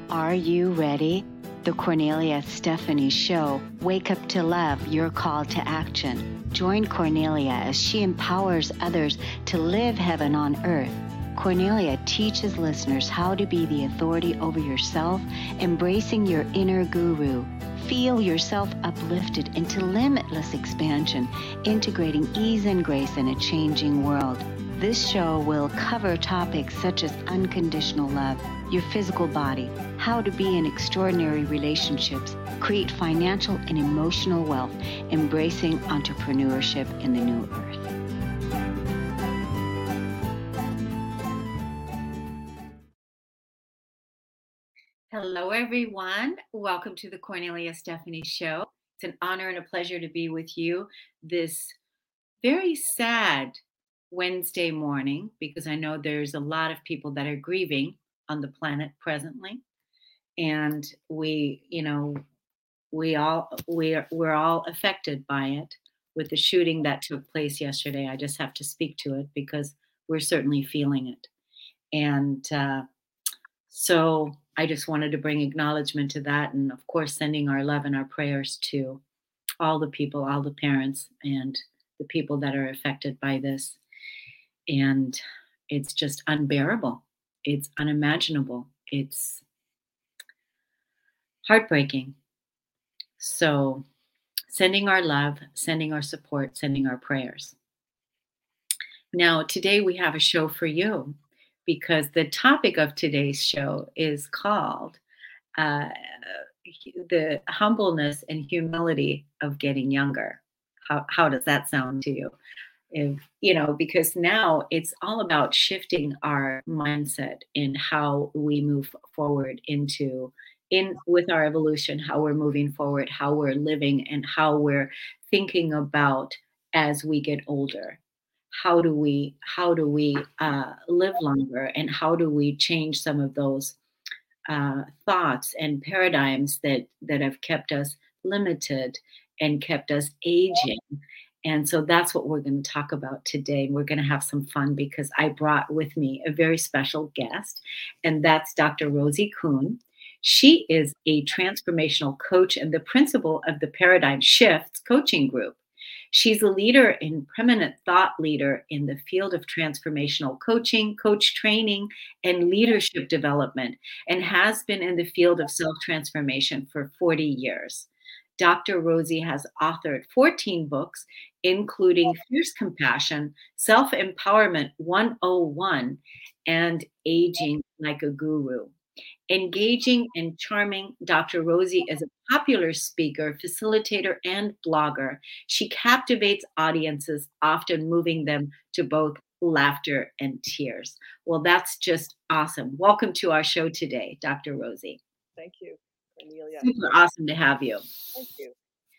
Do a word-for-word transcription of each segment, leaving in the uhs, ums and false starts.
Are you ready? The Cornelia Stephanie Show. Wake up to love, your call to action. Join Cornelia as she empowers others to live heaven on earth. Cornelia teaches listeners how to be the authority over yourself, embracing your inner guru. Feel yourself uplifted into limitless expansion, integrating ease and grace in a changing world. This show will cover topics such as unconditional love, your physical body, how to be in extraordinary relationships, create financial and emotional wealth, embracing entrepreneurship in the new earth. Hello, everyone. Welcome to the Cornelia Stephanie Show. It's an honor and a pleasure to be with you this very sad Wednesday morning, because I know there's a lot of people that are grieving on the planet presently. And we, you know, we all, we are, we're all affected by it with the shooting that took place yesterday. I just have to speak to it because we're certainly feeling it. And uh, so I just wanted to bring acknowledgement to that. And of course, sending our love and our prayers to all the people, all the parents, and the people that are affected by this. And it's just unbearable. It's unimaginable. It's heartbreaking. So sending our love, sending our support, sending our prayers. Now, today we have a show for you because the topic of today's show is called uh, the humbleness and humility of getting younger. How, how does that sound to you? If, you know, because now it's all about shifting our mindset in how we move forward into in with our evolution, how we're moving forward, how we're living, and how we're thinking about as we get older. How do we how do we uh, live longer, and how do we change some of those uh, thoughts and paradigms that that have kept us limited and kept us aging? And so that's what we're going to talk about today. We're going to have some fun because I brought with me a very special guest, and that's Doctor Rosie Kuhn. She is a transformational coach and the principal of the Paradigm Shifts Coaching Group. She's a leader and prominent thought leader in the field of transformational coaching, coach training, and leadership development, and has been in the field of self-transformation for forty years. Doctor Rosie has authored fourteen books, including Fierce Compassion, Self-Empowerment one oh one, and Aging Like a Guru. Engaging and charming, Doctor Rosie is a popular speaker, facilitator, and blogger. She captivates audiences, often moving them to both laughter and tears. Well, that's just awesome. Welcome to our show today, Doctor Rosie. Thank you, Cornelia. Super awesome to have you. Thank you.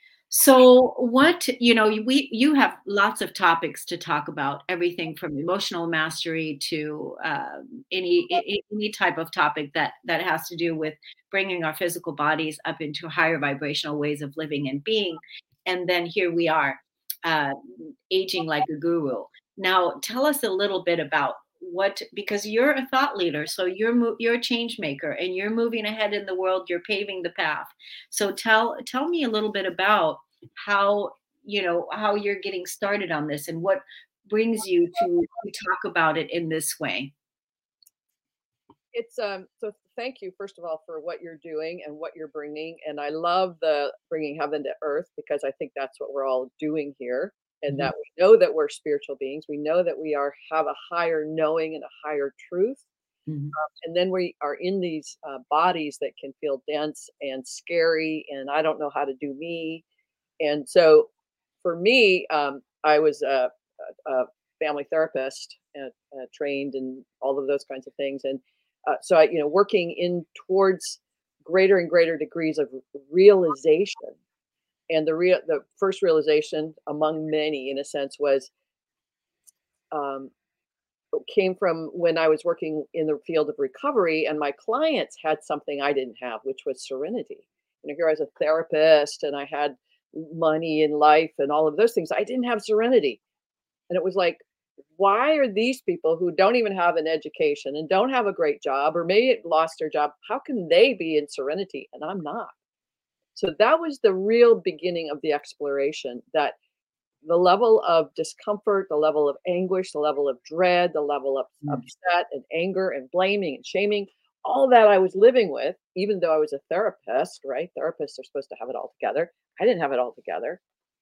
So what, you know, we you have lots of topics to talk about, everything from emotional mastery to uh, any any type of topic that that has to do with bringing our physical bodies up into higher vibrational ways of living and being. And then here we are, uh, aging like a guru. Now, tell us a little bit about what, because you're a thought leader, so you're mo- you're a change maker, and you're moving ahead in the world. You're paving the path. So tell tell me a little bit about how, you know, how you're getting started on this and what brings you to, to talk about it in this way. It's um so thank you first of all for what you're doing and what you're bringing, and I love the bringing heaven to earth because I think that's what we're all doing here, and Mm-hmm. that we know that we're spiritual beings. We know that we are have a higher knowing and a higher truth. Mm-hmm. Um, and then we are in these uh, bodies that can feel dense and scary, and I don't know how to do me. And so for me, um, I was a, a, a family therapist, and, uh, trained in all of those kinds of things. And uh, so I, you know, working in towards greater and greater degrees of realization. And the real, the first realization among many, in a sense, was um, came from when I was working in the field of recovery, and my clients had something I didn't have, which was serenity. You know, here I was a therapist, and I had money in life and all of those things. I didn't have serenity, and it was like why are these people who don't even have an education and don't have a great job or maybe lost their job, how can they be in serenity and I'm not? So that was the real beginning of the exploration, that the level of discomfort, the level of anguish, the level of dread, the level of Mm. upset and anger and blaming and shaming, all that I was living with, even though I was a therapist, right? Therapists are supposed to have it all together. I didn't have it all together.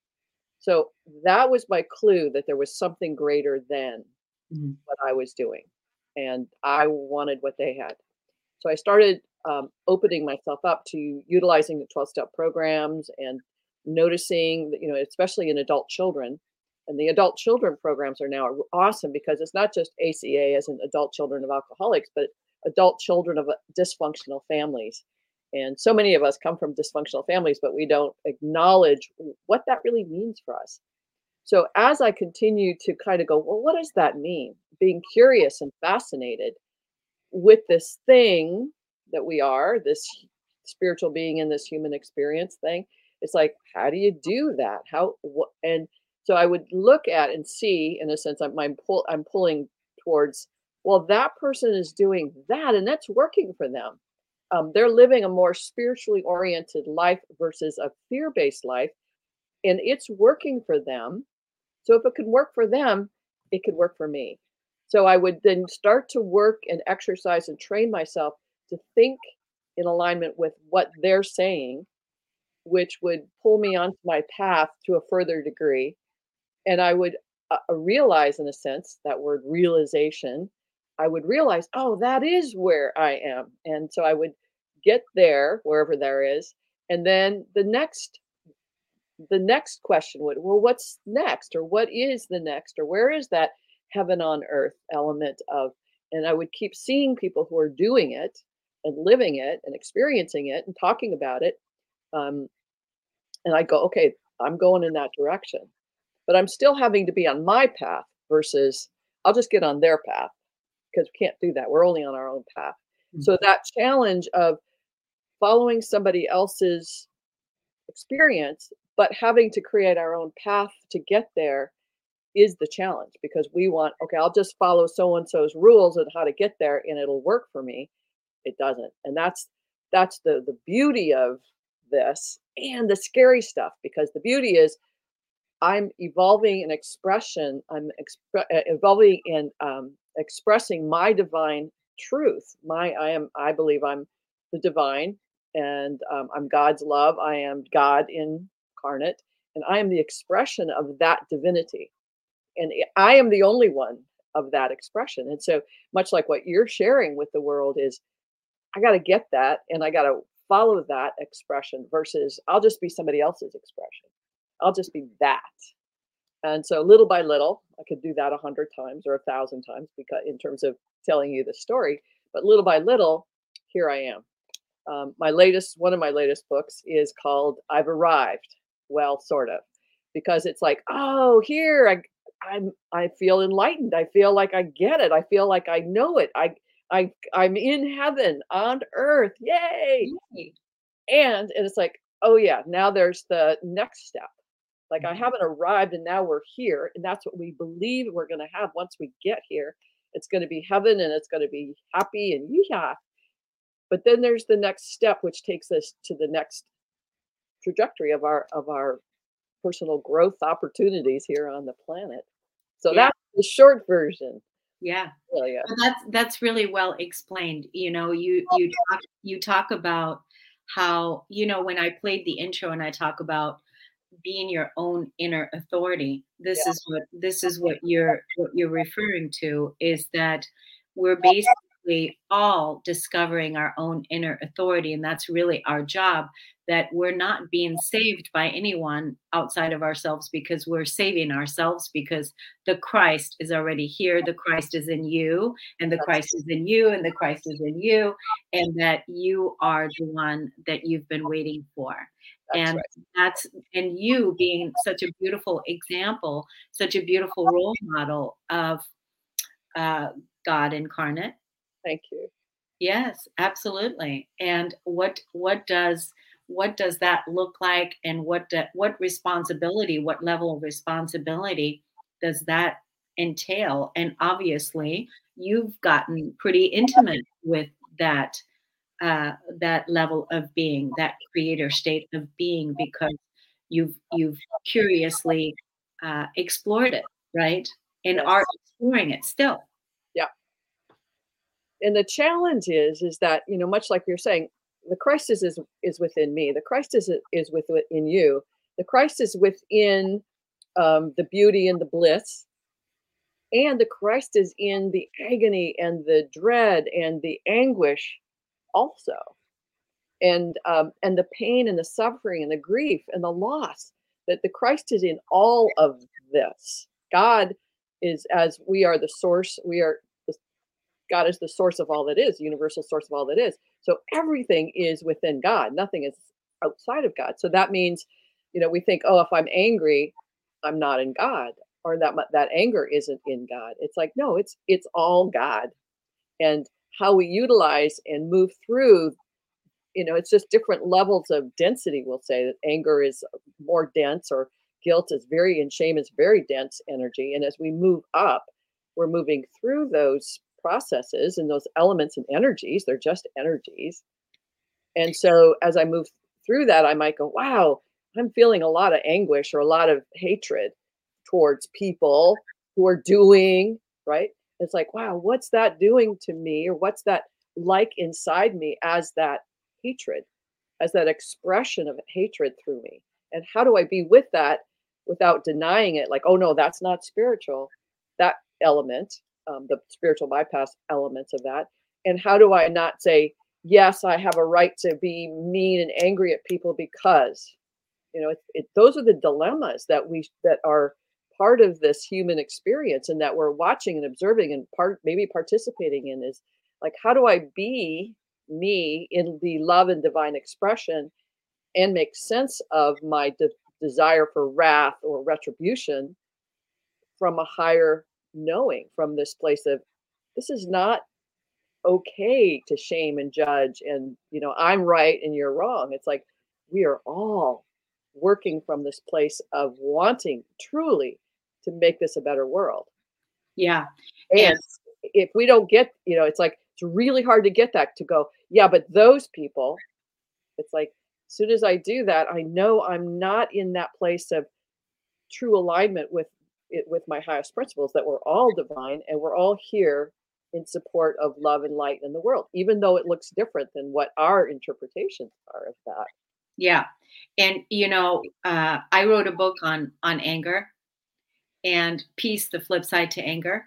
So that was my clue that there was something greater than Mhm. what I was doing. And I wanted what they had. So I started um, opening myself up to utilizing the twelve step programs and noticing that, you know, especially in adult children. And the adult children programs are now awesome because it's not just A C A as in adult children of alcoholics, but adult children of uh, dysfunctional families. And so many of us come from dysfunctional families, but we don't acknowledge what that really means for us. So as I continue to kind of go, well, what does that mean? Being curious and fascinated with this thing that we are, this spiritual being in this human experience thing. It's like, how do you do that? How what? And so I would look at and see, in a sense, I'm I'm, pull, I'm pulling towards. Well, that person is doing that, and that's working for them. Um, they're living a more spiritually oriented life versus a fear based life, and it's working for them. So if it could work for them, it could work for me. So I would then start to work and exercise and train myself to think in alignment with what they're saying, which would pull me onto my path to a further degree. And I would uh, uh, realize, in a sense, that word realization, I would realize, oh, that is where I am. And so I would get there, wherever there is. And then the next the next question would, well, what's next? Or what is the next? Or where is that heaven on earth element of? And I would keep seeing people who are doing it and living it and experiencing it and talking about it. Um, and I go, okay, I'm going in that direction. But I'm still having to be on my path versus I'll just get on their path because we can't do that. We're only on our own path. So Mhm. that challenge of following somebody else's experience, but having to create our own path to get there is the challenge because we want, okay, I'll just follow so and so's rules on how to get there and it'll work for me. It doesn't. And that's that's the the beauty of this and the scary stuff because the beauty is I'm evolving an expression, I'm expre- uh, evolving and um, expressing my divine truth. My I am I believe I'm the divine and um, I'm God's love. I am God incarnate and I am the expression of that divinity. And I am the only one of that expression. And so much like what you're sharing with the world is I got to get that and I got to follow that expression versus I'll just be somebody else's expression. I'll just be that. And so little by little, I could do that a hundred times or a thousand times because in terms of telling you the story, but little by little, here I am. Um, my latest, one of my latest books is called "I've Arrived." Well, sort of, because it's like, oh, here I, I'm, I feel enlightened. I feel like I get it. I feel like I know it. I, I, I'm in heaven on earth. Yay! Yay. And and it's like, oh yeah, now there's the next step. Like I Mhm. haven't arrived and now we're here. And that's what we believe we're gonna have once we get here. It's gonna be heaven and it's gonna be happy and yeah. But then there's the next step, which takes us to the next trajectory of our of our personal growth opportunities here on the planet. So Yeah. that's the short version. Yeah. Oh yeah. Well, that's that's really well explained. You know, you you talk you talk about how, you know, when I played the intro and I talk about being your own inner authority, this Yeah. is what this is what you're what you're referring to is that we're basically all discovering our own inner authority, and that's really our job, that we're not being saved by anyone outside of ourselves because we're saving ourselves because the Christ is already here, the Christ is in you, and the That's Christ is in you, and the Christ is in you, and that you are the one that you've been waiting for. that's And right. that's and you being such a beautiful example, such a beautiful role model of uh, God incarnate. Thank you. Yes, absolutely. And what what does what does that look like, and what do, what responsibility, what level of responsibility does that entail. And obviously, you've gotten pretty intimate with that uh, that level of being, that creator state of being, because you've you've curiously uh, explored it, right? And Yes. are exploring it still. Yeah. And the challenge is, is that, you know, much like you're saying, the Christ is is, is within me. The Christ is is within you. The Christ is within um, the beauty and the bliss, and the Christ is in the agony and the dread and the anguish also, and um, and the pain and the suffering and the grief and the loss. That the Christ is in all of this. God is, as we are the source. We are the God is the source of all that is, universal source of all that is. So everything is within God. Nothing is outside of God. So that means, you know, we think, oh, if I'm angry, I'm not in God, or that that anger isn't in God. It's like, no, it's it's all God. And how we utilize and move through, you know, it's just different levels of density. We'll say that anger is more dense, or guilt is very, and shame is very dense energy. And as we move up, we're moving through those processes and those elements and energies. They're just energies. And so as I move through that, I might go, wow, I'm feeling a lot of anguish or a lot of hatred towards people who are doing, right? It's like, wow, what's that doing to me? Or what's that like inside me as that hatred, as that expression of hatred through me? And how do I be with that without denying it? Like, oh no, that's not spiritual, that element, um, the spiritual bypass elements of that. And how do I not say, yes, I have a right to be mean and angry at people because, you know, it, it, those are the dilemmas that we that are part of this human experience, and that we're watching and observing and part maybe participating in. Is like, how do I be me in the love and divine expression, and make sense of my de- desire for wrath or retribution from a higher knowing, from this place of, this is not okay to shame and judge, and, you know, I'm right and you're wrong. It's like, we are all working from this place of wanting truly to make this a better world. Yeah. And And if we don't get, you know, it's like, it's really hard to get that to go, yeah, but those people, it's like, as soon as I do that, I know I'm not in that place of true alignment with it, with my highest principles, that we're all divine and we're all here in support of love and light in the world, even though it looks different than what our interpretations are of that. yeah. And you know, uh, I wrote a book on on anger and peace, the flip side to anger.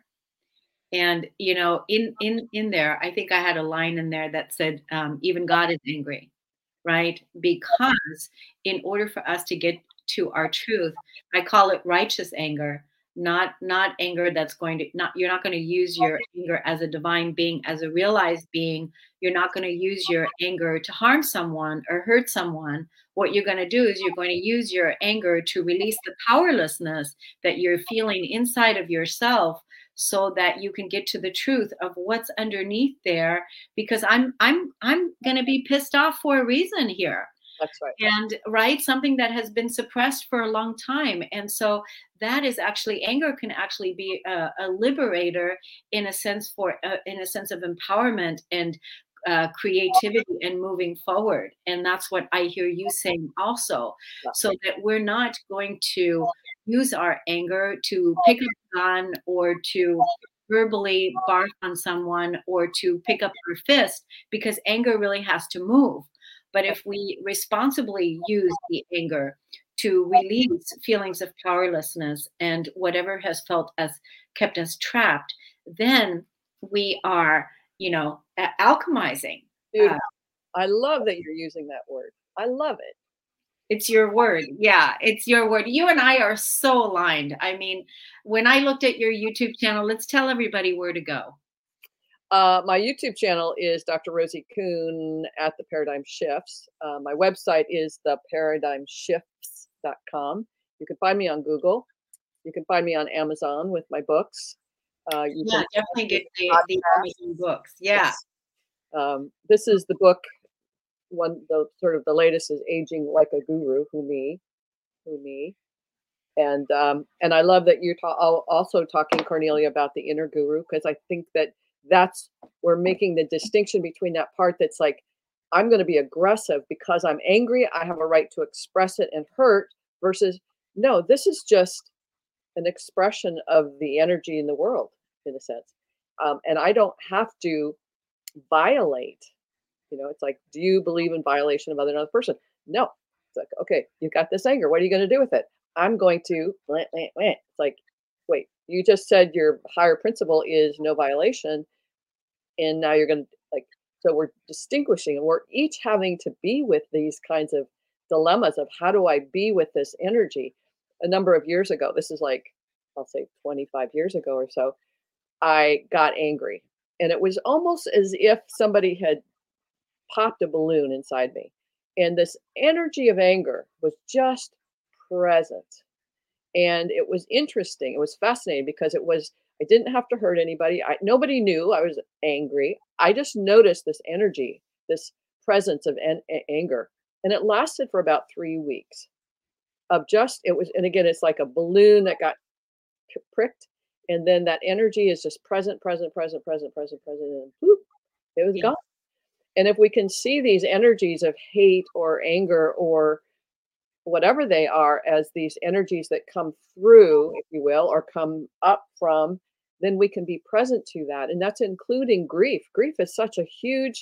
And you know, in in in there, I think I had a line in there that said, um, "Even God is angry," right? Because in order for us to get to our truth, I call it righteous anger, not not anger that's going to not you're not going to use your anger as a divine being, as a realized being. You're not going to use your anger to harm someone or hurt someone. What you're going to do is you're going to use your anger to release the powerlessness that you're feeling inside of yourself, so that you can get to the truth of what's underneath there, because i'm i'm i'm going to be pissed off for a reason here, That's right. and right, something that has been suppressed for a long time. And so that is actually, anger can actually be a, a liberator in a sense, for uh, in a sense of empowerment and uh, creativity and moving forward. And that's what I hear you saying also, Yeah. so that we're not going to use our anger to pick up a gun or to verbally bark on someone or to pick up our fist, because anger really has to move. But if we responsibly use the anger to release feelings of powerlessness and whatever has felt as kept us trapped, then we are, you know, a- alchemizing. Uh, Beautiful. I love that you're using that word. I love it. it's your word. Yeah, it's your word. You and I are so aligned. I mean, when I looked at your YouTube channel, let's tell everybody where to go. Uh, my YouTube channel is Doctor Rosie Kuhn at the Paradigm Shifts. Uh, my website is the paradigm shifts dot com. You can find me on Google. You can find me on Amazon with my books. Uh, you Yeah, can definitely find me get the, the Amazon books. Yeah. Yes. Um, this is the book. One, the sort of the latest is Aging Like a Guru. Who me? Who me? And um, and I love that you're ta- al- also talking, Cornelia, about the inner guru, because I think that that's we're making the distinction between that part that's like, I'm going to be aggressive because I'm angry. I have a right to express it and hurt, versus no, this is just an expression of the energy in the world, in a sense, um, and I don't have to violate. You know, it's like, do you believe in violation of other another person? No. It's like, okay, you got this anger. What are you going to do with it? I'm going to. Blah, blah, blah. It's like, wait, you just said your higher principle is no violation, and now you're going to like. So we're distinguishing, and we're each having to be with these kinds of dilemmas of how do I be with this energy. A number of years ago, this is like, I'll say twenty-five years ago or so, I got angry, and it was almost as if somebody had popped a balloon inside me. And this energy of anger was just present. And it was interesting. It was fascinating because it was, I didn't have to hurt anybody. I, nobody knew I was angry. I just noticed this energy, this presence of an, a- anger. And it lasted for about three weeks of just, it was, and again, it's like a balloon that got p- pricked. And then that energy is just present, present, present, present, present, present, and whoop, it was Yeah. gone. And if we can see these energies of hate or anger or whatever they are as these energies that come through, if you will, or come up from, then we can be present to that. And that's including grief. Grief is such a huge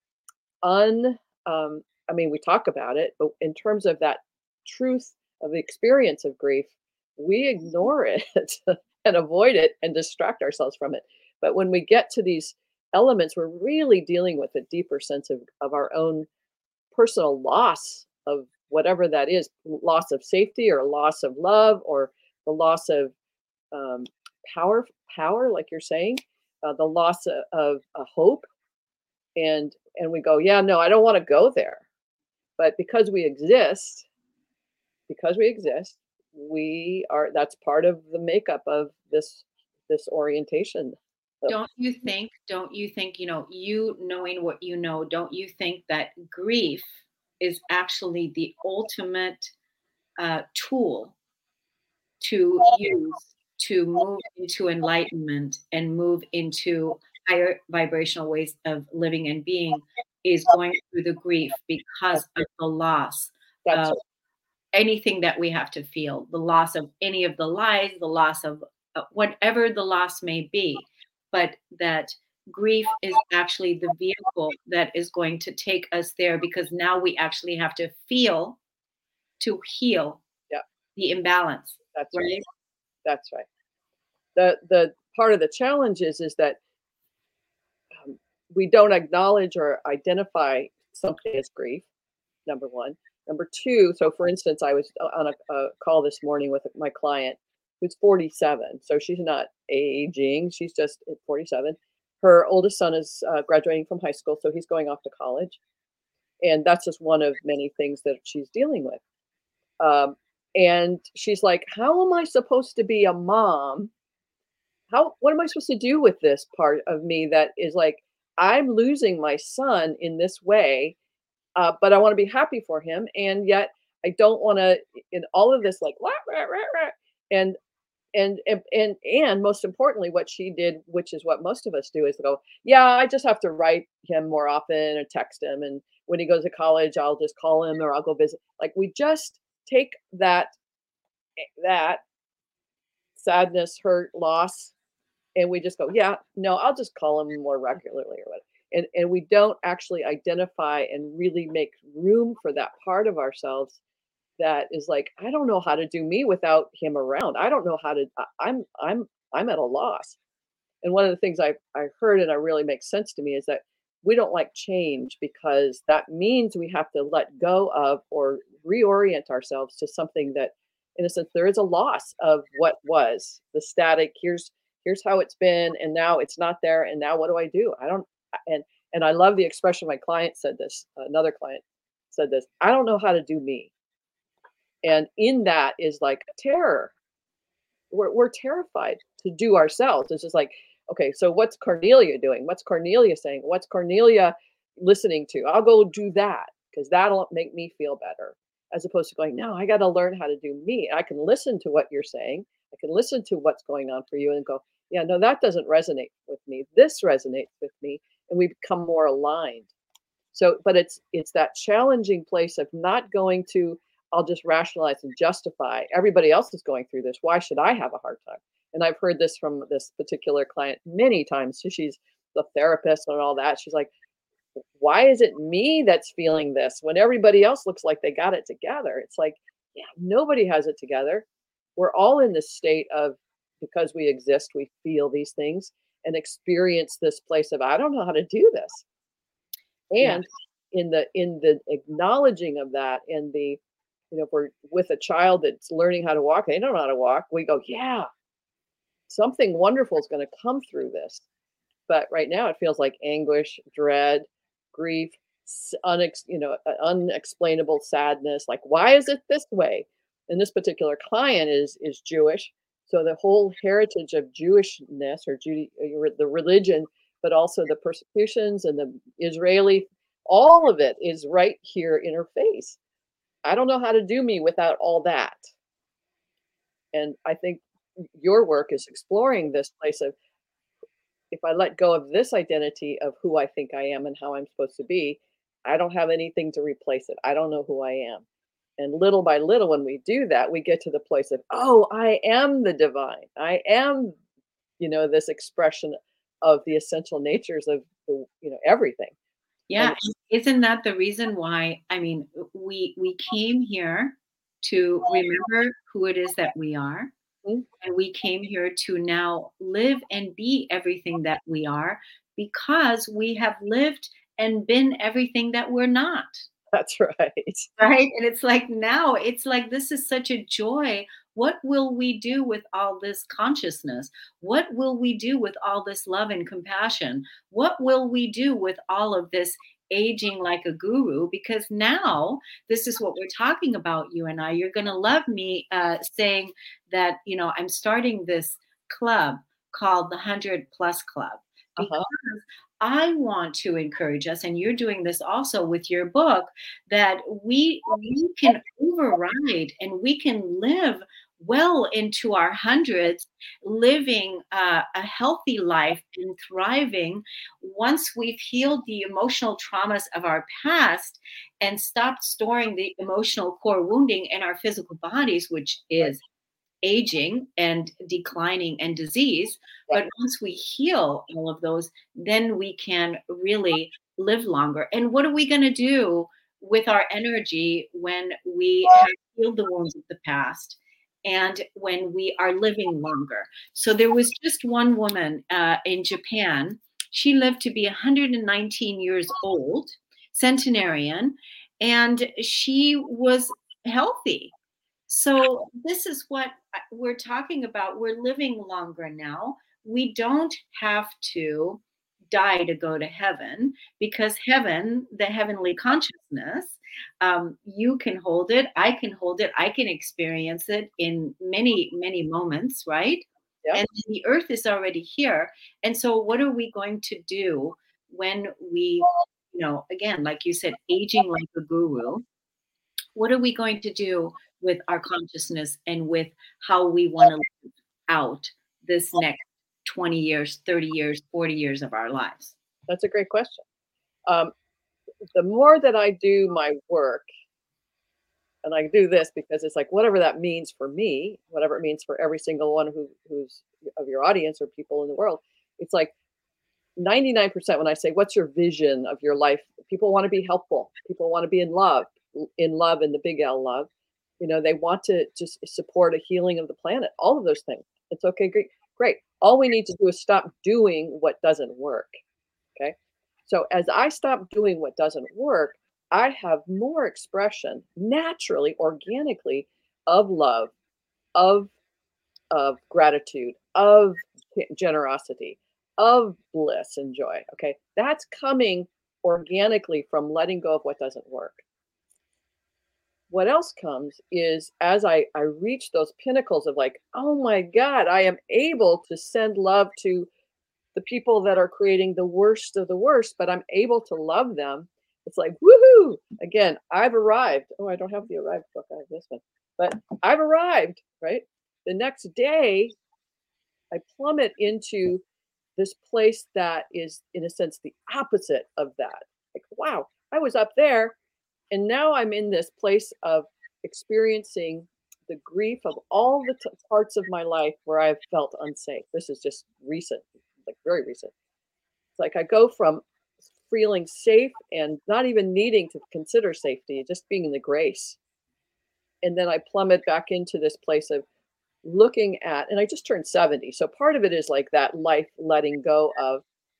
un um, I mean, we talk about it, but in terms of that truth of the experience of grief, we ignore it and avoid it and distract ourselves from it. But when we get to these elements, we're really dealing with a deeper sense of, of our own personal loss of whatever that is, loss of safety or loss of love or the loss of um, power, power, like you're saying, uh, the loss of, of a hope. And and we go, yeah, no, I don't want to go there. But because we exist, because we exist, we are that's part of the makeup of this this orientation. So, Don't you think don't you think, you know, you knowing what you know, don't you think that grief is actually the ultimate uh, tool to use to move into enlightenment and move into higher vibrational ways of living and being is going through the grief because that's of the loss that's of anything that we have to feel, the loss of any of the lies, the loss of uh, whatever the loss may be, but that grief is actually the vehicle that is going to take us there because now we actually have to feel to heal yeah, the imbalance, that's right. right? That's right. The the part of the challenge is is that um, we don't acknowledge or identify something as grief. Number one. Number two. So, for instance, I was uh, on a, a call this morning with my client who's forty-seven. So she's not aging. She's just at forty-seven. Her oldest son is uh, graduating from high school, so he's going off to college, and that's just one of many things that she's dealing with. Um, and she's like, "How am I supposed to be a mom? How what am I supposed to do with this part of me that is like I'm losing my son in this way, uh, but I want to be happy for him, and yet I don't want to in all of this like rah, rah, rah, rah." and and and and and most importantly, what she did, which is what most of us do, is go, yeah, I just have to write him more often or text him, and when he goes to college, I'll just call him or I'll go visit. Like we just take that that sadness, hurt, loss, and we just go, yeah, no, I'll just call him more regularly or whatever. And and we don't actually identify and really make room for that part of ourselves that is like, I don't know how to do me without him around. I don't know how to. I, I'm I'm I'm at a loss. And one of the things I I heard and it really makes sense to me is that we don't like change because that means we have to let go of or reorient ourselves to something that, in a sense, there is a loss of what was the static. Here's here's how it's been, and now it's not there, and now what do I do? I don't. And and I love the expression my client said this. Another client said this. I don't know how to do me, and in that is like terror. We're we're terrified to do ourselves. It's just like, okay, so what's Cornelia doing? What's Cornelia saying? What's Cornelia listening to? I'll go do that because that'll make me feel better. as opposed to going, no, I got to learn how to do me. I can listen to what you're saying. I can listen to what's going on for you and go, yeah, no, that doesn't resonate with me. This resonates with me. And we become more aligned. So, but it's it's that challenging place of not going to, I'll just rationalize and justify. Everybody else is going through this. Why should I have a hard time? And I've heard this from this particular client many times. So she's the therapist and all that. She's like, why is it me that's feeling this when everybody else looks like they got it together? It's like, yeah, nobody has it together. We're all in this state of, because we exist, we feel these things and experience this place of, I don't know how to do this. Yeah. And in the in the acknowledging of that, and the, you know, if we're with a child that's learning how to walk, they don't know how to walk. We go, yeah, something wonderful is going to come through this. But right now, it feels like anguish, dread, grief, s- unex, you know, uh, unexplainable sadness. Like, why is it this way? And this particular client is is Jewish, so the whole heritage of Jewishness or Judy, the religion, but also the persecutions and the Israeli, all of it is right here in her face. I don't know how to do me without all that. And I think your work is exploring this place of, if I let go of this identity of who I think I am and how I'm supposed to be, I don't have anything to replace it. I don't know who I am. And little by little, when we do that, we get to the place of, oh, I am the divine. I am, you know, this expression of the essential natures of the, you know, everything. And Yeah, and isn't that the reason why, I mean, we we came here to remember who it is that we are, mm, and we came here to now live and be everything that we are because we have lived and been everything that we're not. that's right. Right? And it's like now, it's like this is such a joy. What will we do with all this consciousness? What will we do with all this love and compassion? What will we do with all of this aging like a guru? Because now, this is what we're talking about, you and I. You're going to love me uh, saying that, you know, I'm starting this club called the one hundred Plus Club because Uh-huh. I want to encourage us, and you're doing this also with your book, that we we can override and we can live well into our hundreds, living uh, a healthy life and thriving once we've healed the emotional traumas of our past and stopped storing the emotional core wounding in our physical bodies, which Right. is aging and declining and disease. Yeah. But once we heal all of those, then we can really live longer. And what are we going to do with our energy when we have healed the wounds of the past and when we are living longer? So there was just one woman uh, in Japan. She lived to be one hundred nineteen years old, centenarian, and she was healthy. So this is what I- we're talking about. We're living longer now. We don't have to die to go to heaven because heaven, the heavenly consciousness, um, you can hold it. I can hold it. I can experience it in many, many moments, right? Yeah. And the earth is already here. And so, what are we going to do when we, you know, again, like you said, aging like a guru? What are we going to do with our consciousness and with how we want to live out this next twenty years, thirty years, forty years of our lives? That's a great question. Um, the more that I do my work, and I do this because it's like whatever that means for me, whatever it means for every single one who who's of your audience or people in the world, it's like ninety-nine percent when I say, what's your vision of your life? People want to be helpful. People want to be in love, in love in the big L love. You know, they want to just support a healing of the planet, all of those things. It's okay, great, great. All we need to do is stop doing what doesn't work. Okay. So as I stop doing what doesn't work, I have more expression naturally, organically of love, of of gratitude, of generosity, of bliss and joy. Okay. That's coming organically from letting go of what doesn't work. What else comes is as I, I reach those pinnacles of like, oh my God, I am able to send love to the people that are creating the worst of the worst, but I'm able to love them It's like, woohoo! Again, I've arrived. Oh, I don't have the arrived book. I have this one. But I've arrived, right? The next day, I plummet into this place that is, in a sense, the opposite of that. Like, wow, I was up there, and now I'm in this place of experiencing the grief of all the t- parts of my life where I've felt unsafe. This is just recent, like very recent. It's like I go from feeling safe and not even needing to consider safety, just being in the grace. And then I plummet back into this place of looking at, and I just turned seventy. So part of it is like that life letting go of,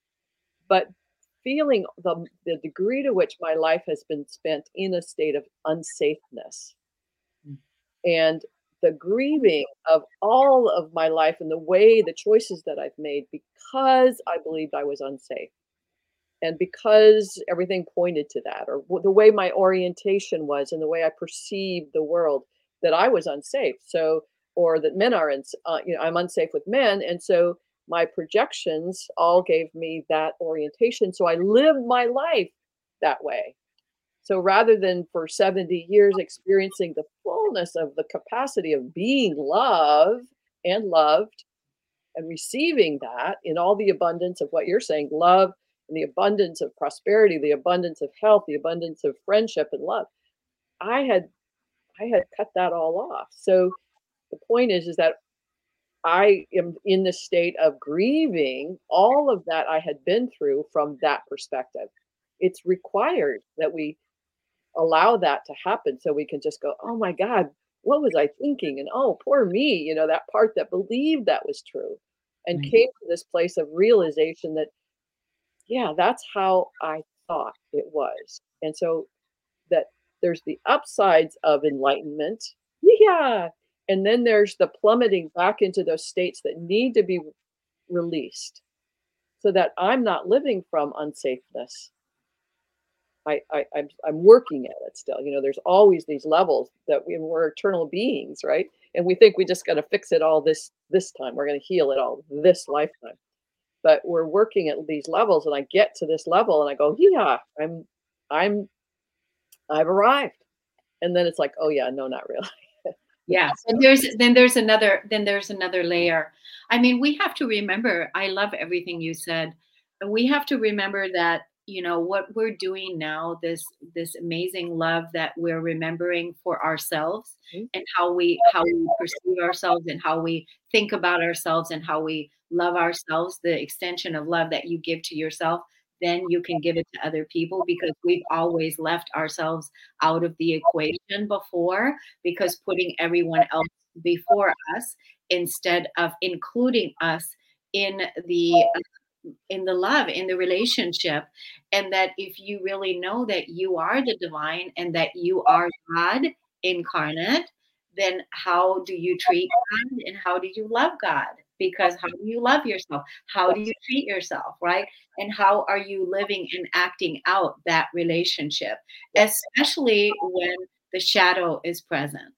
but feeling the, the degree to which my life has been spent in a state of unsafeness Mm. and the grieving of all of my life and the way the choices that I've made because I believed I was unsafe. And because everything pointed to that, or w- the way my orientation was and the way I perceived the world, that I was unsafe. So, or that men are, ins- uh, you know, I'm unsafe with men. And so my projections all gave me that orientation. So I lived my life that way. So rather than for seventy years experiencing the fullness of the capacity of being loved and loved, and receiving that in all the abundance of what you're saying, love and the abundance of prosperity, the abundance of health, the abundance of friendship and love. I had I had cut that all off. So the point is is that I am in this state of grieving all of that I had been through from that perspective. It's required that we allow that to happen so we can just go, "Oh my God, what was I thinking?" And, "Oh, poor me," you know, that part that believed that was true and Right. came to this place of realization that, yeah, that's how I thought it was. And so that there's the upsides of enlightenment. Yeah. And then there's the plummeting back into those states that need to be released so that I'm not living from unsafeness. I, I I'm I'm working at it still. You know, there's always these levels that we, we're eternal beings, right? And we think we just got to fix it all this this time. We're going to heal it all this lifetime. But we're working at these levels, and I get to this level, and I go, yeah, I'm I'm I've arrived. And then it's like, oh yeah, no, not really. But Yeah. that's And there's then there's another then there's another layer. I mean, we have to remember, I love everything you said. We have to remember that, you know, what we're doing now, this this amazing love that we're remembering for ourselves mhm, and how we how we perceive ourselves and how we think about ourselves and how we love ourselves, the extension of love that you give to yourself, then you can give it to other people because we've always left ourselves out of the equation before because putting everyone else before us instead of including us in the in the love in the relationship, and that if you really know that you are the divine and that you are God incarnate, then how do you treat God and how do you love God? Because how do you love yourself? How do you yes. treat yourself, right? And how are you living and acting out that relationship, Yeah. especially when the shadow is present?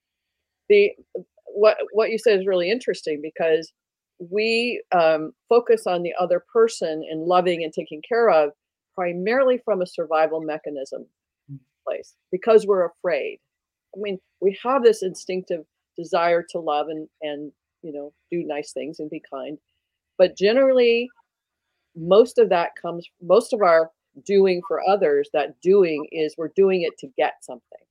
The what what you said is really interesting because we um, focus on the other person and loving and taking care of primarily from a survival mechanism place because we're afraid. I mean, we have this instinctive desire to love and and you know do nice things and be kind, but generally most of that comes most of our doing for others, that doing is we're doing it to get something,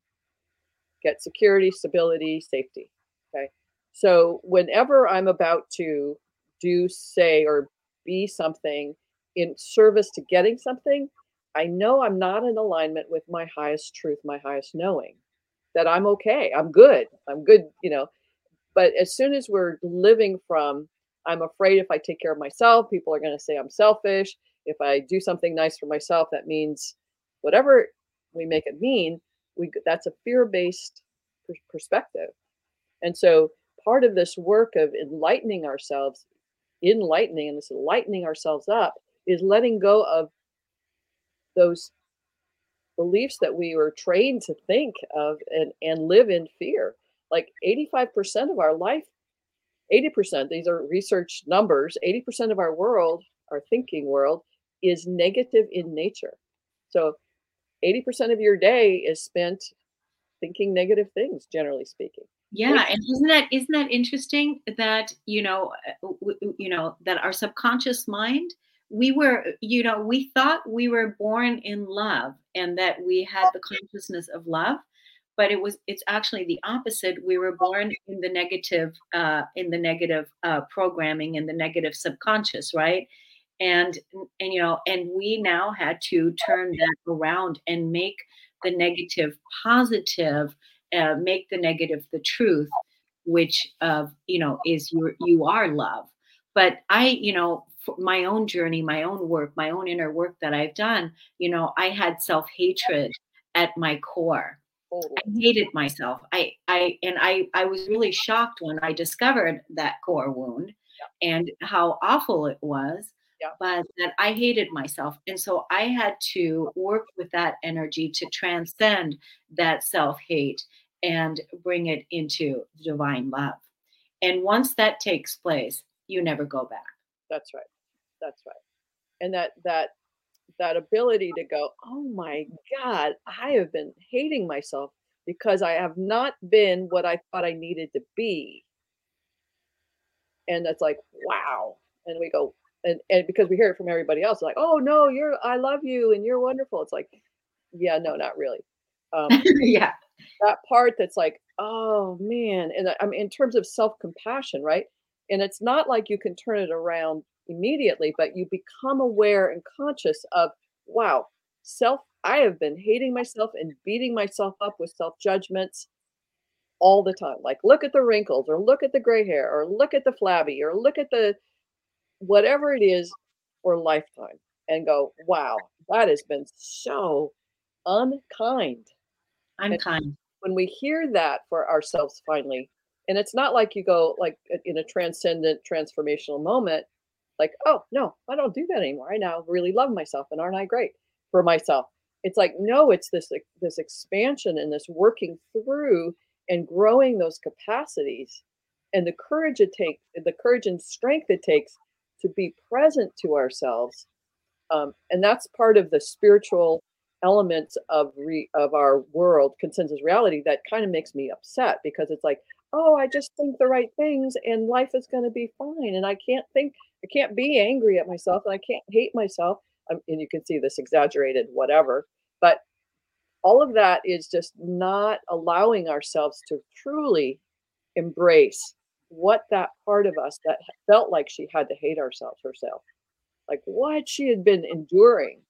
get security, stability, safety. Okay. So whenever I'm about to do, say, or be something in service to getting something, I know I'm not in alignment with my highest truth, my highest knowing, that I'm okay. I'm good. I'm good, you know. But as soon as we're living from, I'm afraid if I take care of myself, people are going to say I'm selfish. If I do something nice for myself, that means whatever we make it mean, we that's a fear-based per- perspective. And so part of this work of enlightening ourselves, enlightening and this lightening ourselves up is letting go of those beliefs that we were trained to think of and, and live in fear. Like eighty-five percent of our life, eighty percent, these are research numbers, eighty percent of our world, our thinking world, is negative in nature. So eighty percent of your day is spent thinking negative things, generally speaking. Yeah, and isn't that isn't that interesting that, you know, uh, w w you know, that our subconscious mind, we were, you know, we thought we were born in love and that we had the consciousness of love, but it was it's actually the opposite. We were born in the negative, uh, in the negative uh, programming, in the negative subconscious, right? And and you know, and we now had to turn that around and make the negative positive, uh, make the negative the truth, which uh, you know is you you are love. But I, you know, for my own journey, my own work, my own inner work that I've done, you know, I had self hatred at my core. I Totally. hated myself. I I and I I was really shocked when I discovered that core wound Yeah, and how awful it was, yeah, but that I hated myself. And so I had to work with that energy to transcend that self-hate and bring it into divine love. And once that takes place, you never go back. that's right. That's right. And that that that ability to go, "Oh my god, I have been hating myself because I have not been what I thought I needed to be." And that's like, "Wow." And we go and and because we hear it from everybody else, like, "Oh, no, you're I love you and you're wonderful." It's like, "Yeah, no, not really." Um, Yeah. that part that's like, "Oh, man." And I I mean, in terms of self-compassion, right? And it's not like you can turn it around immediately, but you become aware and conscious of, "Wow, self I have been hating myself and beating myself up with self-judgments all the time. Like, look at the wrinkles or look at the gray hair or look at the flabby or look at the whatever it is for lifetime," and go, "Wow, that has been so unkind." I'm And kind. when we hear that for ourselves finally, and it's not like you go like i- in a transcendent transformational moment, like, "Oh, no, I don't do that anymore. I now really love myself and aren't I great for myself?" It's like, no, it's this ex- this expansion and this working through and growing those capacities and the courage it takes, the courage and strength it takes to be present to ourselves, um, and that's part of the spiritual elements of re of our world, consensus reality, that kind of makes me upset because it's like, "Oh, I just think the right things and life is gonna be fine, and I can't think I can't be angry at myself, and I can't hate myself." Um, and you can see this exaggerated whatever, but all of that is just not allowing ourselves to truly embrace what that part of us that felt like she had to hate ourselves herself, like what she had been enduring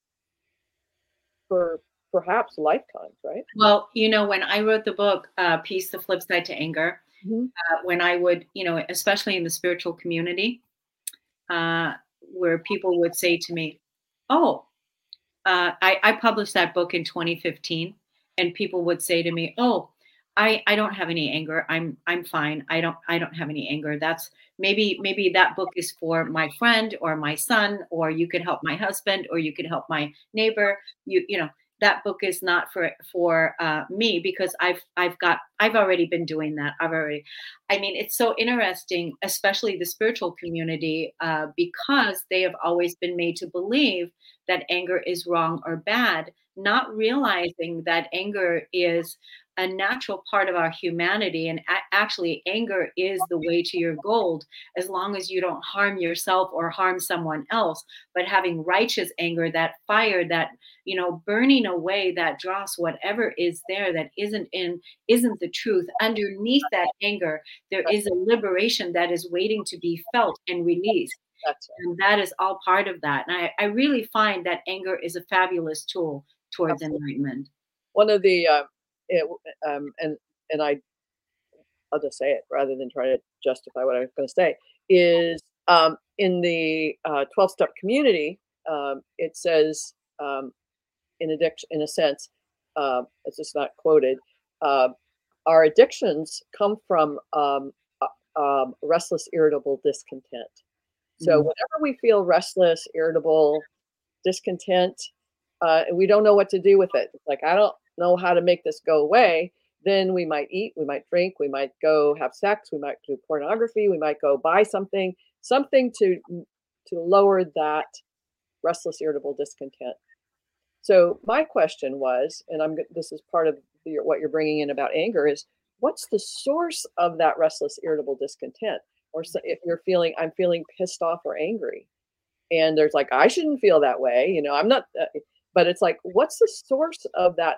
for perhaps lifetimes, right? Well, you know, when I wrote the book, uh, Peace, the Flip Side to Anger, Mhm. uh, when I would, you know, especially in the spiritual community, uh, where people would say to me, "Oh," uh, I, I published that book in twenty fifteen, and people would say to me, "Oh, I, I don't have any anger. I'm I'm fine. I don't I don't have any anger. That's maybe maybe that book is for my friend or my son, or you could help my husband, or you could help my neighbor. You you know." That book is not for for uh, me because I've I've got I've already been doing that. I've already, I mean, it's so interesting, especially the spiritual community, uh, because they have always been made to believe that anger is wrong or bad, not realizing that anger is a natural part of our humanity. And a- actually, anger is the way to your gold as long as you don't harm yourself or harm someone else. But having righteous anger, that fire, that, you know, burning away that dross, whatever is there that isn't in, isn't the truth. Underneath that anger, there That's is a liberation that is waiting to be felt and released. that's right. And that is all part of that. And I, I really find that anger is a fabulous tool towards Absolutely. enlightenment. One of the, uh, it um, and and I I'll just say it rather than try to justify what I was gonna say, is, um, in the, uh, twelve-step community, um, it says, um, in addiction in a sense, um, it's just not quoted, um, our addictions come from, um, uh, um, restless, irritable discontent. So Mm. whenever we feel restless, irritable, discontent, uh, and we don't know what to do with it, it's like, I don't know how to make this go away, then we might eat, we might drink, we might go have sex, we might do pornography, we might go buy something, something to to lower that restless, irritable discontent. So my question was, and I'm this is part of your, what you're bringing in about anger is what's the source of that restless, irritable discontent? Or so, if you're feeling, I'm feeling pissed off or angry, and there's like, I shouldn't feel that way, you know, I'm not, uh, but it's like, what's the source of that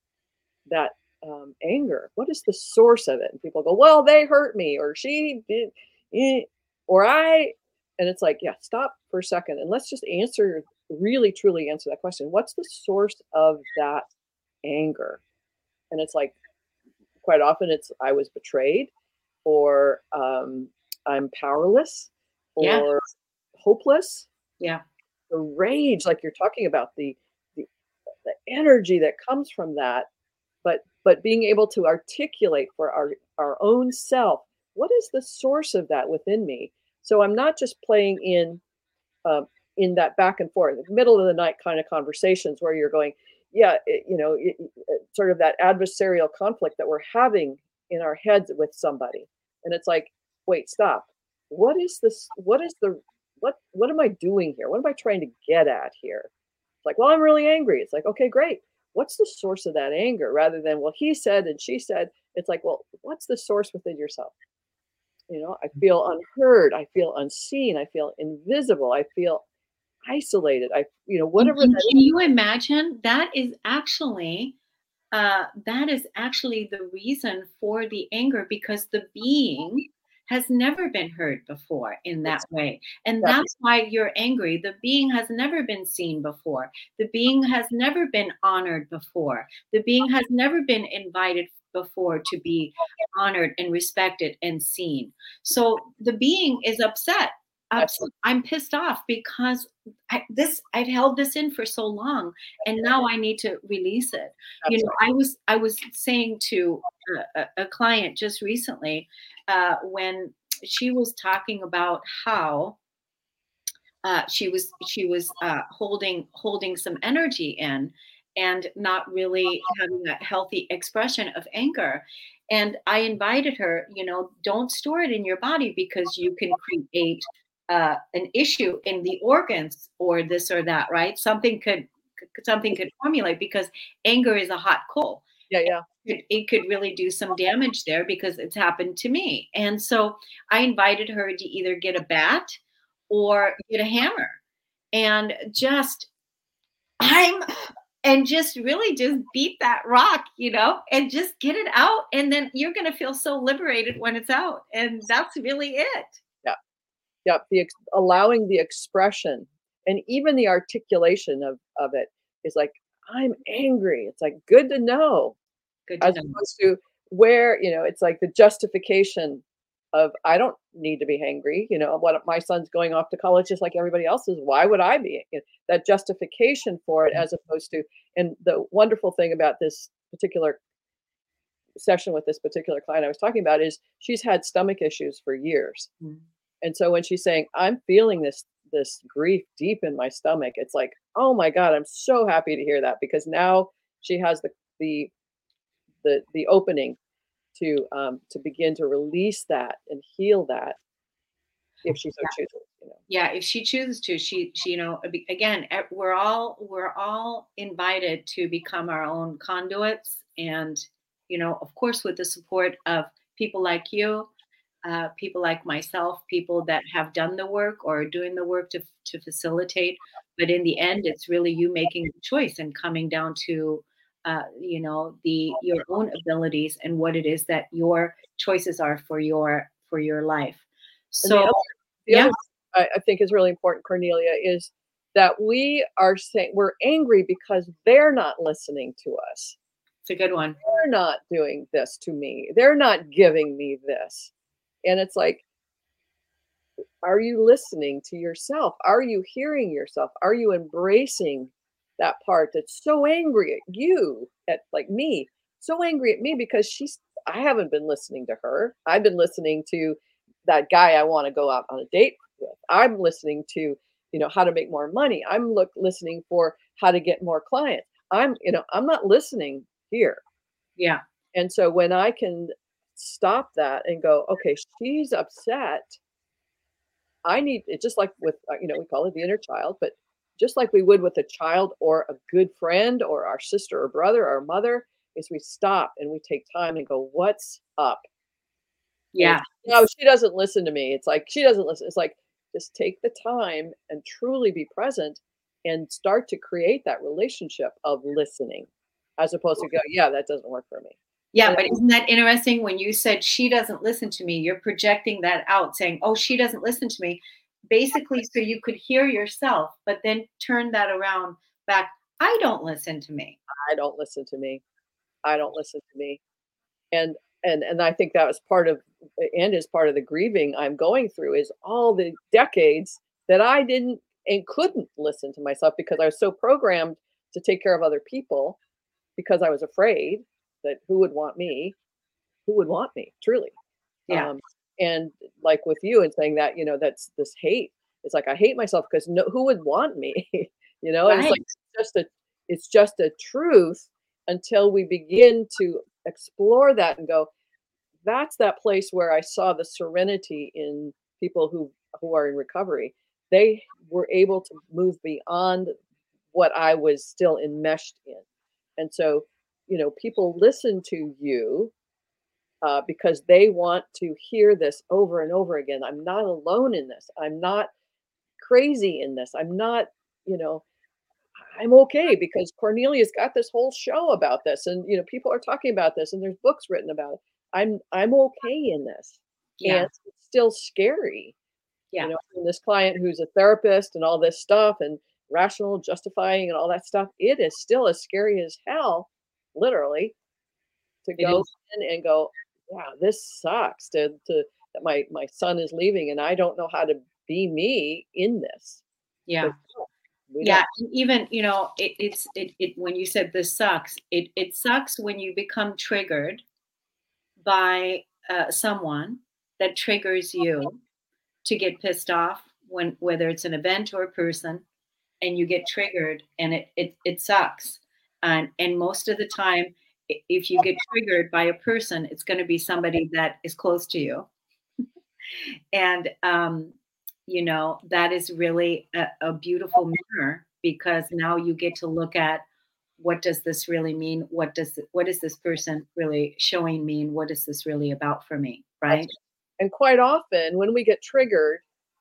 that um, anger? What is the source of it? And people go, well, they hurt me, or she did, eh, or I, and it's like, yeah, stop for a second and let's just answer, really, truly answer that question. What's the source of that anger? And it's like, quite often it's, I was betrayed, or um, I'm powerless, Yeah. or hopeless. Yeah. The rage, like you're talking about, the the, the energy that comes from that, but but being able to articulate for our our own self, what is the source of that within me? So I'm not just playing in um, in that back and forth, middle of the night kind of conversations where you're going, yeah, it, you know, it, it, sort of that adversarial conflict that we're having in our heads with somebody, and it's like, wait, stop. What is this? What is the what? What am I doing here? What am I trying to get at here? It's like, well, I'm really angry. It's like, okay, great. What's the source of that anger? Rather than, well, he said and she said, it's like, well, what's the source within yourself? You know, I feel unheard. I feel unseen. I feel invisible. I feel isolated. I, you know, And, whatever and that can you imagine that is actually uh, that is actually the reason for the anger because the being has never been heard before in that is. way. And That, that's why you're angry. The being has never been seen before. The being has never been honored before. The being has never been invited before to be honored and respected and seen. So the being is upset. that's, Upset. I'm pissed off because I, this I've held this in for so long, and now I need to release it. You that's know, right. I was I was saying to a, a a client just recently uh, when she was talking about how uh, she was she was uh, holding holding some energy in and not really having a healthy expression of anger. And I invited her, you know, don't store it in your body because you can create uh, an issue in the organs or this or that, right? Something could something could formulate because anger is a hot coal. Yeah, yeah. It, it could really do some damage there because it's happened to me. And so I invited her to either get a bat or get a hammer and just I'm and just really just beat that rock, you know, and just get it out. And then you're going to feel so liberated when it's out. And that's really it. Yeah, yeah. The ex- allowing the expression and even the articulation of of it is like, I'm angry. It's like good to know, Good to as know. opposed to where, you know, it's like the justification of I don't need to be angry. You know, what my son's going off to college just like everybody else is. Why would I be? You know, that justification for it, as opposed to, and the wonderful thing about this particular session with this particular client I was talking about is she's had stomach issues for years. Mm. And so when she's saying, I'm feeling this this grief deep in my stomach, it's like, oh my God, I'm so happy to hear that, because now she has the the the the opening to um to begin to release that and heal that if she so chooses, you know. Yeah, if she chooses to, she she you know be- again e- we're all we're all invited to become our own conduits, and you know of course with the support of people like you, uh, people like myself, people that have done the work or are doing the work to to facilitate. But in the end, it's really you making the choice and coming down to uh, you know the your own abilities and what it is that your choices are for your for your life. And the So other the yeah. other I, I think is really important, Cornelia, is that we are saying we're angry because they're not listening to us. It's a good one. They're not doing this to me. They're not giving me this. And it's like, are you listening to yourself? Are you hearing yourself? Are you embracing that part that's so angry at you, at like me, so angry at me because she's, I haven't been listening to her. I've been listening to that guy I want to go out on a date with. I'm listening to, you know, how to make more money. I'm look listening for how to get more clients. I'm, you know, I'm not listening here. Yeah. And so when I can stop that and go, okay, she's upset. I need it, just like with, uh, you know, we call it the inner child, but just like we would with a child or a good friend or our sister or brother or mother, is we stop and we take time and go, "What's up?" And Yeah. it's, "No, she doesn't listen to me." It's like, "She doesn't listen." It's like, just take the time and truly be present and start to create that relationship of listening as opposed to go, "Yeah, that doesn't work for me." Yeah, And but isn't that interesting when you said she doesn't listen to me, you're projecting that out saying, "Oh, she doesn't listen to me." Basically, so you could hear yourself, but then turn that around back, "I don't listen to me." I don't listen to me. I don't listen to me. And and and I think that was part of and is part of the grieving I'm going through is all the decades that I didn't and couldn't listen to myself because I was so programmed to take care of other people because I was afraid that who would want me? Who would want me, truly? Yeah, Um, and like with you and saying that, you know, that's this hate. It's like I hate myself because no, who would want me? You know, and it's like right. just a it's just a truth until we begin to explore that and go, that's that place where I saw the serenity in people who who are in recovery. They were able to move beyond what I was still enmeshed in. And so, you know, people listen to you uh, because they want to hear this over and over again. I'm not alone in this. I'm not crazy in this. I'm not, you know, I'm okay because Cornelia's got this whole show about this, and you know, people are talking about this, and there's books written about it. I'm I'm okay in this, and Yeah, it's still scary. You yeah. know, and this client who's a therapist and all this stuff and rational justifying and all that stuff, it is still as scary as hell, literally, to It go is. in and go, "Wow, this sucks," to to that my my son is leaving and I don't know how to be me in this Yeah. because we Yeah, don't. and even, you know, it it's it it when you said this sucks, it it sucks when you become triggered by, uh, someone that triggers you to get pissed off when whether it's an event or a person, and you get triggered, and it it it sucks. And and most of the time, I if you get triggered by a person, it's gonna be somebody that is close to you. And, um, you know, that is really a, a beautiful mirror because now you get to look at what does this really mean? What does what is this person really showing me? And what is this really about for me? That's Right? and quite often when we get triggered,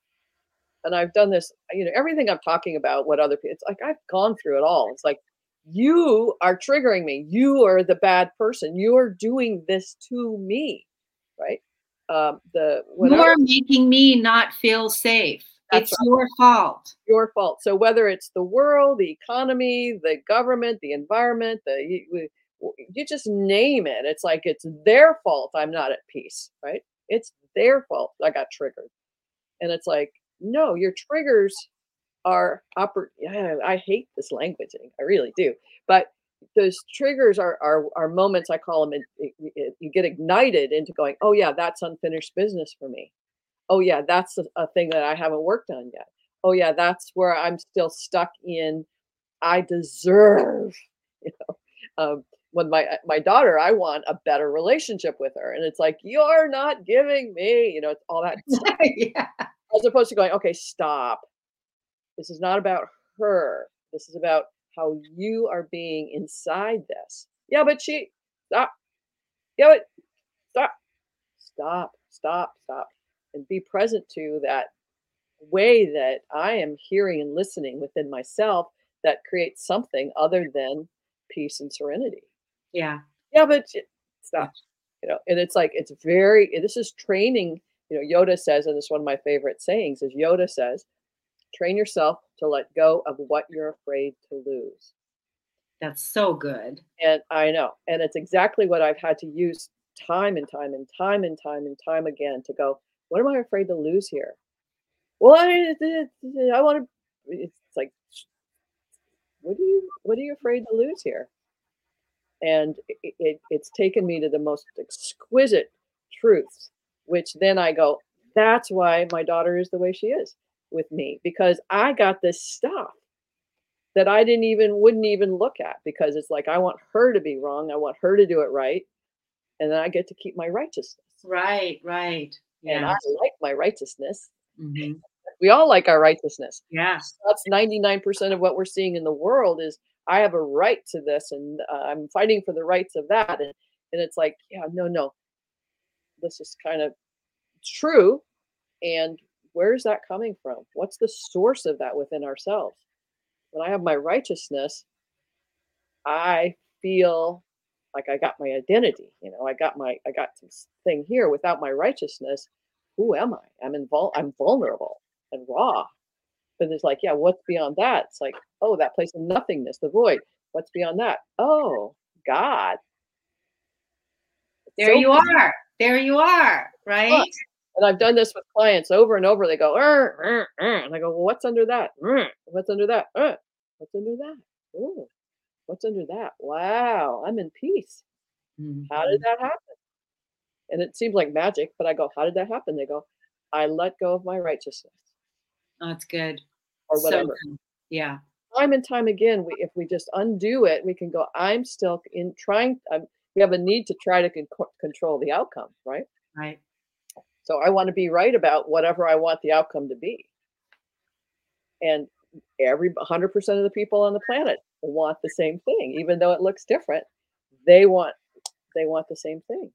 and I've done this, you know, everything I'm talking about, what other people, it's like I've gone through it all. It's like, you are triggering me. You are the bad person. You are doing this to me, right? Um, the You whatever are making me not feel safe. that's It's your fault. your fault. So whether it's the world, the economy, the government, the environment, the you, we- you just name it. It's like it's their fault. I'm not at peace, right? It's their fault. I got triggered, and it's like, no, your triggers are oppor- yeah, I hate this languaging. I really do. But those triggers are are, are moments I call them. It, it, it- you get ignited into going, oh yeah, that's unfinished business for me. Oh yeah, that's a, a thing that I haven't worked on yet. Oh yeah, that's where I'm still stuck in. I deserve, you know. Um, when my uh, my daughter, I want a better relationship with her, and it's like you're not giving me, you know, it's all that stuff. Yeah. As opposed to going, okay, stop. This is not about her. This is about how you are being inside this. Yeah, but she stop. Yeah, but stop. Stop. Stop. Stop. And be present to that way that I am hearing and listening within myself that creates something other than peace and serenity. Yeah. Yeah, but sh- Yeah. stop. You know, and it's like it's very. This is training. You know, Yoda says, and it's one of my favorite sayings. Is Yoda says, "Train yourself to let go of what you're afraid to lose." That's so good. And I know, and it's exactly what I've had to use time and time and time and time and time again to go. What am I afraid to lose here? Well, I, I want to. It's like, what are you? What are you afraid to lose here? And it, it, it's taken me to the most exquisite truths, which then I go, that's why my daughter is the way she is with me because I got this stuff that I didn't even wouldn't even look at because it's like I want her to be wrong, I want her to do it right, and then I get to keep my righteousness. Right, right. And I Yeah. like my righteousness. Mhm. We all like our righteousness. Yeah. That's ninety-nine percent of what we're seeing in the world is I have a right to this and uh, I'm fighting for the rights of that. And, and it's like, yeah, no, no, this is kind of true. And where's that coming from? What's the source of that within ourselves? When I have my righteousness, I feel like I got my identity. You know, I got my, I got this thing here. Without my righteousness, who am I? I'm invul- I'm vulnerable and raw. But it's like, yeah, what's beyond that? It's like, oh, that place of nothingness, the void. What's beyond that? Oh, God. It's There so you are. There you are, fun. right? And I've done this with clients over and over. They go, "Er, er, er," and I go, well, what's under that? "Er, what's under that? Uh, what's under that? Oh, what's under that? Wow, I'm in peace. How did Mhm. that happen? And it seems like magic, but I go, how did that happen? They go, I let go of my righteousness Oh, it's good. or So whatever. good. Yeah. Time and time again, we, if we just undo it, we can go, I'm still in trying. Um, we have a need to try to con- control the outcome, right? Right. So I want to be right about whatever I want the outcome to be. And every one hundred percent of the people on the planet want the same thing, even though it looks different. They want they want the same thing.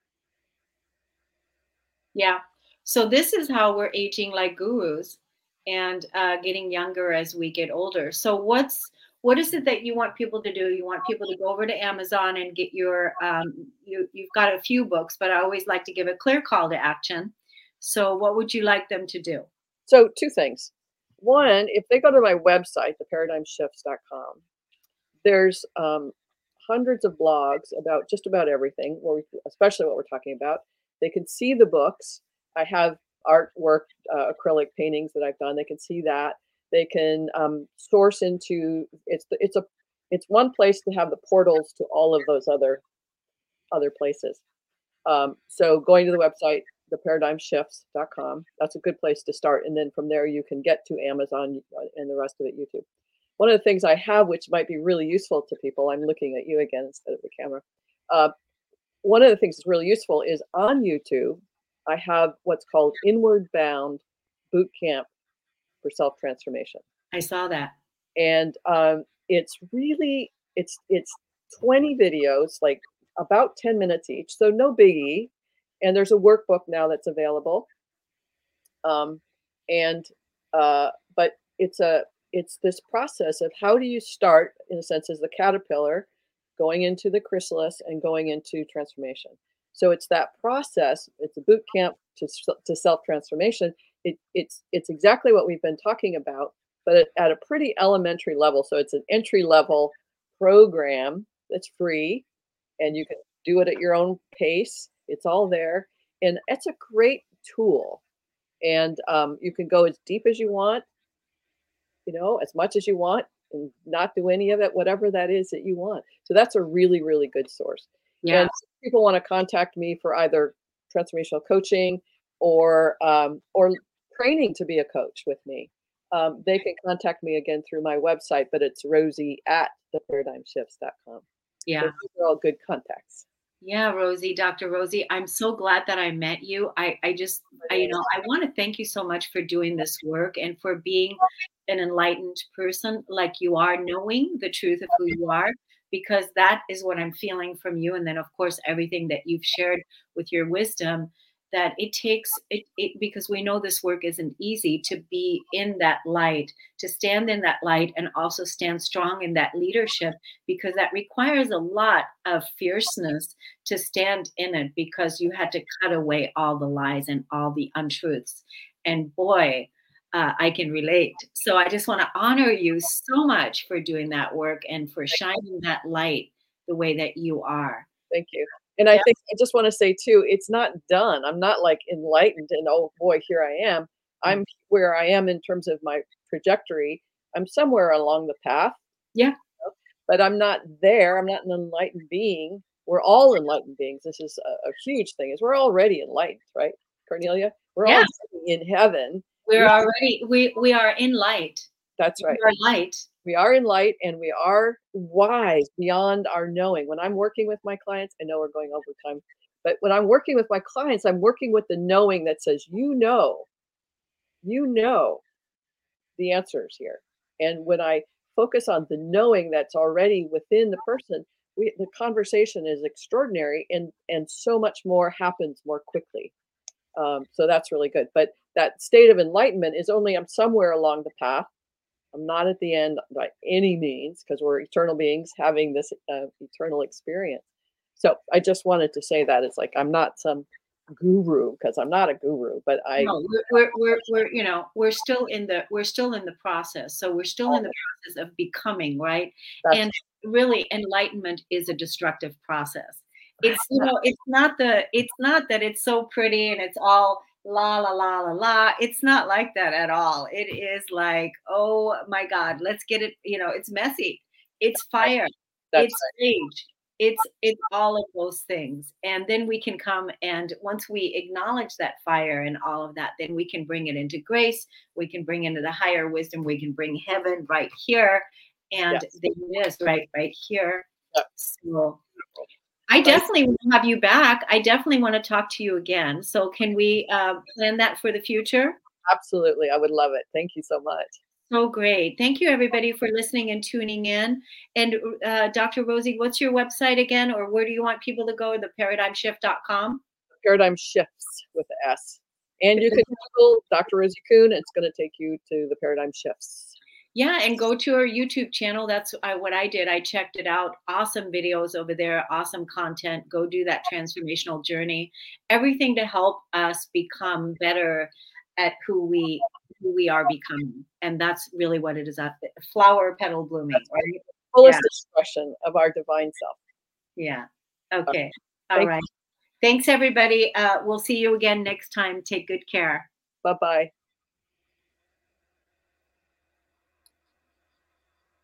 Yeah. So this is how we're aging like gurus and uh, getting younger as we get older. So what's what is it that you want people to do? You want people to go over to Amazon and get your um, you you've got a few books, but I always like to give a clear call to action. So what would you like them to do? So two things. One, if they go to my website, the paradigm shifts dot com, there's um, hundreds of blogs about just about everything, where we, especially what we're talking about. They can see the books. I have artwork, uh, acrylic paintings that I've done. They can see that. They can um, source into it's the, it's a it's one place to have the portals to all of those other other places. Um, so going to the website, the paradigm shifts dot com, that's a good place to start. And then from there, you can get to Amazon uh, and the rest of it, YouTube. One of the things I have, which might be really useful to people, I'm looking at you again instead of the camera. Uh, one of the things that's really useful is on YouTube, I have what's called Inward Bound Boot Camp for Self Transformation. I saw that. And um, it's really it's it's twenty videos, like about ten minutes each, so no biggie. And there's a workbook now that's available. Um, and uh, but it's a it's this process of how do you start, in a sense, as the caterpillar, going into the chrysalis and going into transformation. So it's that process. It's a boot camp to s- to self transformation. It, it's it's exactly what we've been talking about, but at, at a pretty elementary level. So it's an entry level program that's free, and you can do it at your own pace. It's all there, and it's a great tool. And um, you can go as deep as you want, you know, as much as you want, and not do any of it, whatever that is that you want. So that's a really, really good source. And Yeah. if people want to contact me for either transformational coaching or um, or training to be a coach with me. Um, they can contact me again through my website, but it's Rosie at the paradigm shifts dot com. So Yeah. those are all good contacts. Yeah, Rosie, Doctor Rosie, I'm so glad that I met you. I, I just, I, you know, I want to thank you so much for doing this work and for being an enlightened person like you are, knowing the truth of who you are, because that is what I'm feeling from you. And then, of course, everything that you've shared with your wisdom, that it takes it, it because we know this work isn't easy to be in that light, to stand in that light and also stand strong in that leadership, because that requires a lot of fierceness to stand in it, because you had to cut away all the lies and all the untruths. And boy, uh, I can relate. So I just want to honor you so much for doing that work and for shining that light the way that you are. Thank you. And I Yeah. think I just want to say too, it's not done. I'm not like enlightened and oh boy, here I am. I'm where I am in terms of my trajectory. I'm somewhere along the path, Yeah. but I'm not there. I'm not an enlightened being. We're all enlightened beings. This is a, a huge thing. Is we're already enlightened, right, Cornelia? We're all Yeah. in heaven. We're We, already, we, we are in light. that's We right. are light. We are in light and we are wise beyond our knowing. When I'm working with my clients, I know we're going over time, but when I'm working with my clients, I'm working with the knowing that says, you know, you know the answers here. And when I focus on the knowing that's already within the person, we, the conversation is extraordinary, and and so much more happens more quickly. Um, so that's really good. But that state of enlightenment is only I'm somewhere along the path. I'm not at the end by any means, because we're eternal beings having this uh, eternal experience. So I just wanted to say that it's like I'm not some guru, because I'm not a guru, but I No, we're, we're we're we're you know we're still in the we're still in the process. So we're still in the process of becoming, right? that's And really, enlightenment is a destructive process. It's you know it's not the it's not that it's so pretty and it's all la la la la la. It's not like that at all. It is like, oh my God, let's get it. You know, it's messy. It's fire. that's It's rage. It's it's all of those things. And then we can come, and once we acknowledge that fire and all of that, then we can bring it into grace. We can bring into the higher wisdom. We can bring heaven right here. And yes, there it is, right, right here. yeah, So I nice. definitely want to have you back. I definitely want to talk to you again. So can we uh, plan that for the future? Absolutely, I would love it. Thank you so much. So great. Thank you, everybody, for listening and tuning in. And uh, Doctor Rosie, what's your website again, or where do you want people to go? the paradigm shift dot com? Paradigm Shifts with the S. And you can Google Doctor Rosie Kuhn. It's going to take you to the Paradigm Shifts. Yeah, and go to our YouTube channel. That's uh, what I did. I checked it out. Awesome videos over there, awesome content. Go do that transformational journey. Everything to help us become better at who we who we are becoming. And that's really what it is. A flower petal blooming, right? Fullest Yeah. expression of our divine self. Yeah. Okay. Thank All right. Thanks, everybody. Uh, we'll see you again next time. Take good care. Bye-bye.